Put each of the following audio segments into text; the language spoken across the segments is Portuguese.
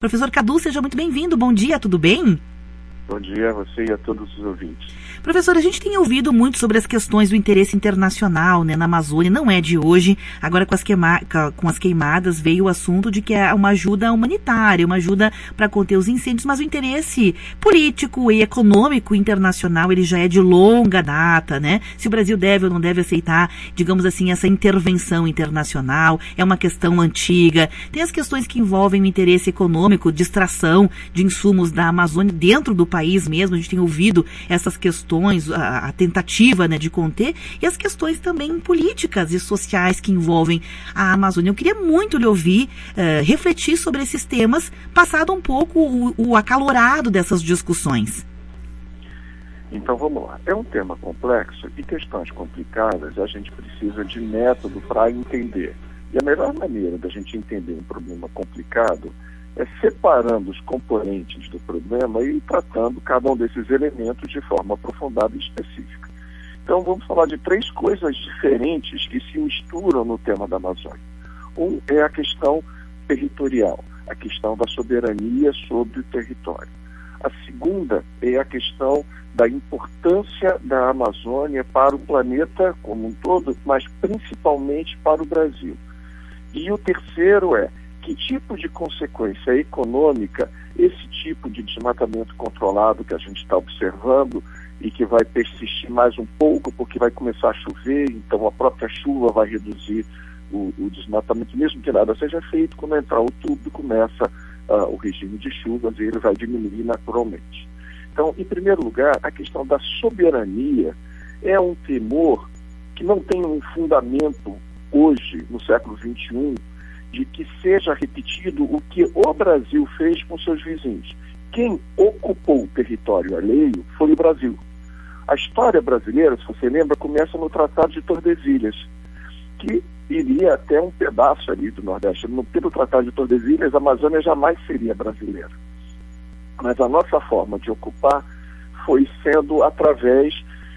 Professor Cadu, seja muito bem-vindo. Bom dia, tudo bem? Bom dia a você e a todos os ouvintes. Professor, a gente tem ouvido muito sobre as questões do interesse internacional, na Amazônia, não é de hoje. Agora com as queimadas veio o assunto de que é uma ajuda humanitária, uma ajuda para conter os incêndios, mas o interesse político e econômico internacional, ele já é de longa data, Se o Brasil deve ou não deve aceitar, digamos assim, essa intervenção internacional, é uma questão antiga. Tem as questões que envolvem o interesse econômico, de extração de insumos da Amazônia dentro do país mesmo, a gente tem ouvido essas questões, a tentativa de conter, e as questões também políticas e sociais que envolvem a Amazônia. Eu queria muito lhe ouvir refletir sobre esses temas, passado um pouco o acalorado dessas discussões. Então vamos lá. É um tema complexo e questões complicadas a gente precisa de método para entender. E a melhor maneira da gente entender um problema complicado é separando os componentes do problema e tratando cada um desses elementos de forma aprofundada e específica. Então vamos falar de 3 coisas diferentes que se misturam no tema da Amazônia. Um é a questão territorial, a questão da soberania sobre o território. A segunda é a questão da importância da Amazônia para o planeta como um todo, mas principalmente para o Brasil. E o terceiro é que tipo de consequência econômica esse tipo de desmatamento controlado que a gente está observando e que vai persistir mais um pouco porque vai começar a chover, então a própria chuva vai reduzir o desmatamento, mesmo que nada seja feito, quando entrar outubro começa o regime de chuvas e ele vai diminuir naturalmente. Então, em primeiro lugar, a questão da soberania é um temor que não tem um fundamento hoje, no século XXI, de que seja repetido o que o Brasil fez com seus vizinhos. Quem ocupou o território alheio foi o Brasil. A história brasileira, se você lembra, começa no Tratado de Tordesilhas, que iria até um pedaço ali do Nordeste. Pelo Tratado de Tordesilhas, a Amazônia jamais seria brasileira. Mas a nossa forma de ocupar foi sendo através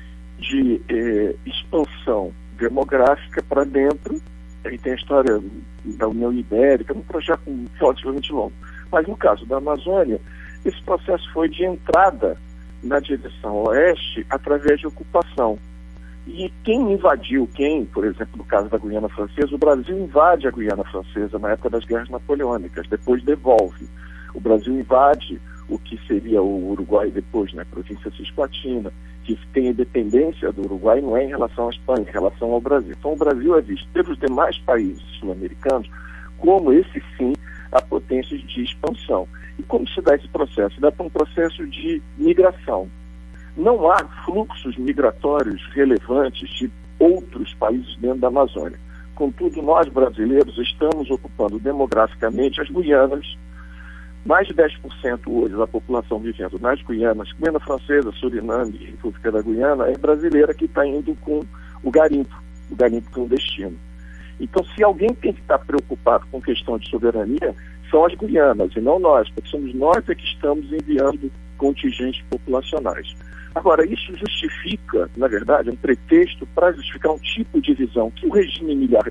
de expansão demográfica para dentro. Aí tem a história da União Ibérica, um projeto relativamente longo. Mas no caso da Amazônia, esse processo foi de entrada na direção oeste através de ocupação. E quem invadiu, por exemplo, no caso da Guiana Francesa, o Brasil invade a Guiana Francesa na época das guerras napoleônicas, depois devolve. O Brasil invade o que seria o Uruguai depois, a província cisplatina, que tem independência do Uruguai não é em relação à Espanha, em relação ao Brasil. Então o Brasil é visto pelos demais países sul-americanos como esse sim a potência de expansão. E como se dá esse processo? Dá para um processo de migração. Não há fluxos migratórios relevantes de outros países dentro da Amazônia. Contudo, nós brasileiros estamos ocupando demograficamente as Guianas. Mais de 10% hoje da população vivendo nas Guianas, Guiana Francesa, Suriname e República da Guiana, é brasileira que está indo com o garimpo clandestino. Então, se alguém tem que estar preocupado com questão de soberania, são as Guianas e não nós, porque somos nós que estamos enviando contingentes populacionais. Agora, isso justifica, na verdade, um pretexto para justificar um tipo de visão que o regime militar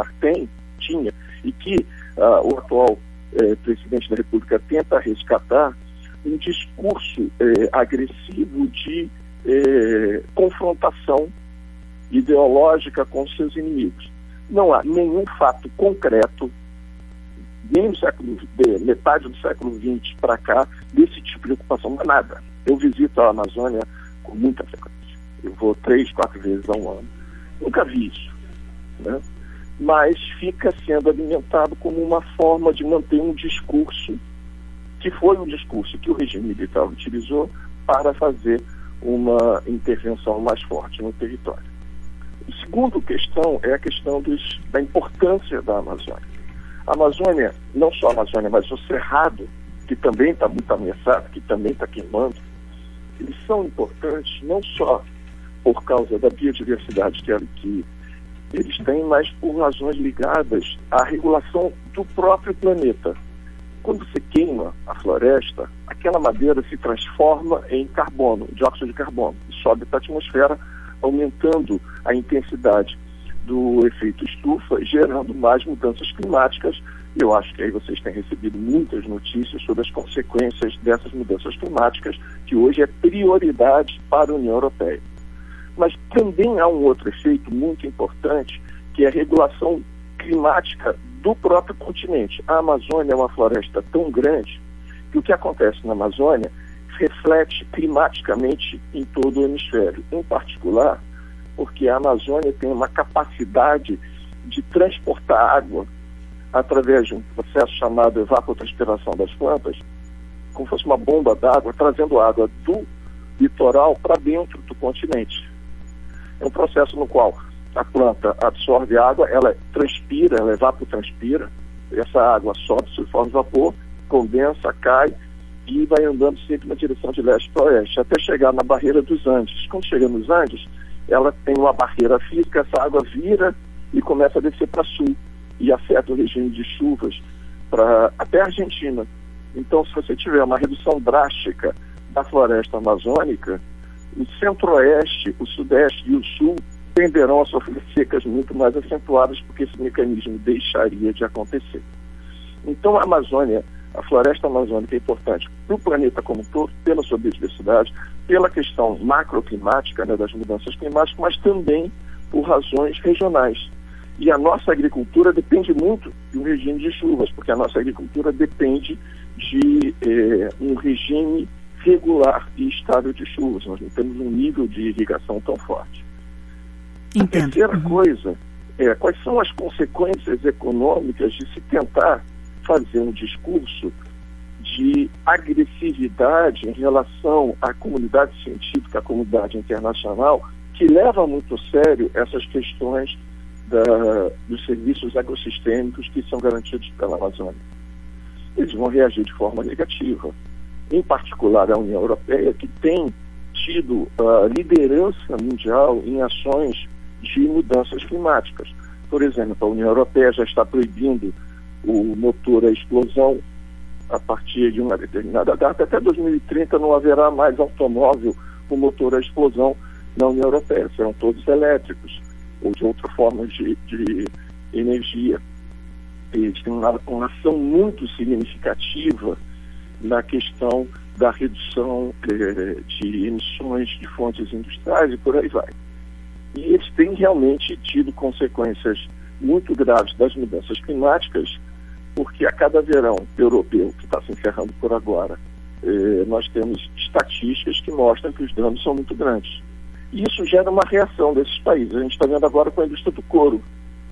tinha e que o atual presidente da República tenta resgatar, um discurso agressivo de confrontação ideológica com seus inimigos. Não há nenhum fato concreto, nem no metade do século XX para cá, desse tipo de ocupação, não é nada. Eu visito a Amazônia com muita frequência. Eu vou 3, 4 vezes ao ano. Nunca vi isso, mas fica sendo alimentado como uma forma de manter um discurso que foi um discurso que o regime militar utilizou para fazer uma intervenção mais forte no território. A segunda questão é a questão da importância da Amazônia. A Amazônia, não só a Amazônia, mas o Cerrado, que também está muito ameaçado, que também está queimando, eles são importantes não só por causa da biodiversidade que eles têm, mas por razões ligadas à regulação do próprio planeta. Quando você queima a floresta, aquela madeira se transforma em carbono, dióxido de carbono, e sobe para a atmosfera, aumentando a intensidade do efeito estufa, gerando mais mudanças climáticas. Eu acho que aí vocês têm recebido muitas notícias sobre as consequências dessas mudanças climáticas, que hoje é prioridade para a União Europeia. Mas também há um outro efeito muito importante, que é a regulação climática do próprio continente. A Amazônia é uma floresta tão grande que o que acontece na Amazônia reflete climaticamente em todo o hemisfério. Em particular, porque a Amazônia tem uma capacidade de transportar água através de um processo chamado evapotranspiração das plantas, como se fosse uma bomba d'água, trazendo água do litoral para dentro do continente. É um processo no qual a planta absorve água, ela transpira, ela evapotranspira, essa água sobe, se forma vapor, condensa, cai e vai andando sempre na direção de leste para oeste, até chegar na barreira dos Andes. Quando chega nos Andes, ela tem uma barreira física, essa água vira e começa a descer para sul e afeta o regime de chuvas até a Argentina. Então, se você tiver uma redução drástica da floresta amazônica, o centro-oeste, o sudeste e o sul tenderão a sofrer secas muito mais acentuadas, porque esse mecanismo deixaria de acontecer. Então, a Amazônia, a floresta amazônica é importante para o planeta como um todo, pela sua biodiversidade, pela questão macroclimática, né, das mudanças climáticas, mas também por razões regionais. E a nossa agricultura depende muito de um regime de chuvas, porque a nossa agricultura depende de um regime regular e estável de chuvas. Nós não temos um nível de irrigação tão forte. A terceira coisa é quais são as consequências econômicas de se tentar fazer um discurso de agressividade em relação à comunidade científica, à comunidade internacional, que leva muito a sério essas questões dos serviços ecossistêmicos que são garantidos pela Amazônia. Eles vão reagir de forma negativa. Em particular a União Europeia, que tem tido liderança mundial em ações de mudanças climáticas. Por exemplo, a União Europeia já está proibindo o motor a explosão a partir de uma determinada data. Até 2030 não haverá mais automóvel com motor a explosão na União Europeia. Serão todos elétricos ou de outra forma de energia. Eles têm uma ação muito significativa na questão da redução de emissões de fontes industriais e por aí vai. E eles têm realmente tido consequências muito graves das mudanças climáticas, porque a cada verão europeu, que está se encerrando por agora, nós temos estatísticas que mostram que os danos são muito grandes. E isso gera uma reação desses países. A gente está vendo agora com a indústria do couro.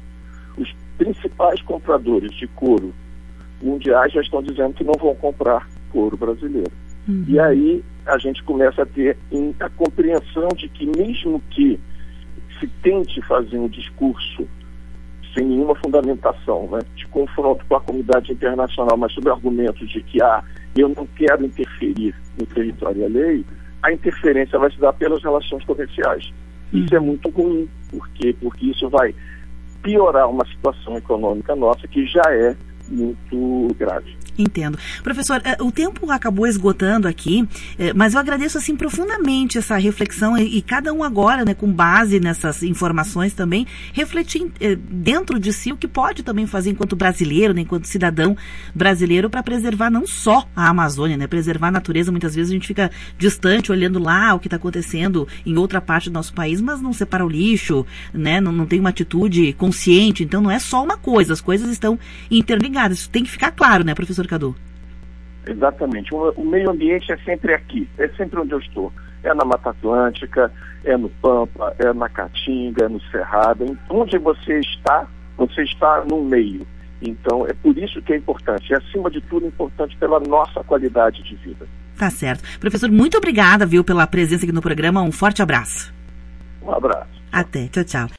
Os principais compradores de couro mundiais já estão dizendo que não vão comprar couro brasileiro. E aí a gente começa a ter a compreensão de que mesmo que se tente fazer um discurso sem nenhuma fundamentação, né, de confronto com a comunidade internacional, mas sob argumentos de que eu não quero interferir no território alheio, a interferência vai se dar pelas relações comerciais. Isso é muito ruim. Por quê? Porque isso vai piorar uma situação econômica nossa que já é muito grave. Entendo. Professor, o tempo acabou esgotando aqui, mas eu agradeço assim profundamente essa reflexão e cada um agora, né, com base nessas informações também, refletir dentro de si o que pode também fazer enquanto brasileiro, né, enquanto cidadão brasileiro, para preservar não só a Amazônia, né, preservar a natureza. Muitas vezes a gente fica distante, olhando lá o que está acontecendo em outra parte do nosso país, mas não separa o lixo, né, não tem uma atitude consciente. Então não é só uma coisa, as coisas estão interligadas. Isso tem que ficar claro, né, professor Cadu? Exatamente. O meio ambiente é sempre aqui, é sempre onde eu estou. É na Mata Atlântica, é no Pampa, é na Caatinga, é no Cerrado. Onde você está no meio. Então, é por isso que é importante. É, acima de tudo, importante pela nossa qualidade de vida. Tá certo. Professor, muito obrigada, pela presença aqui no programa. Um forte abraço. Um abraço. Até. Tchau, tchau.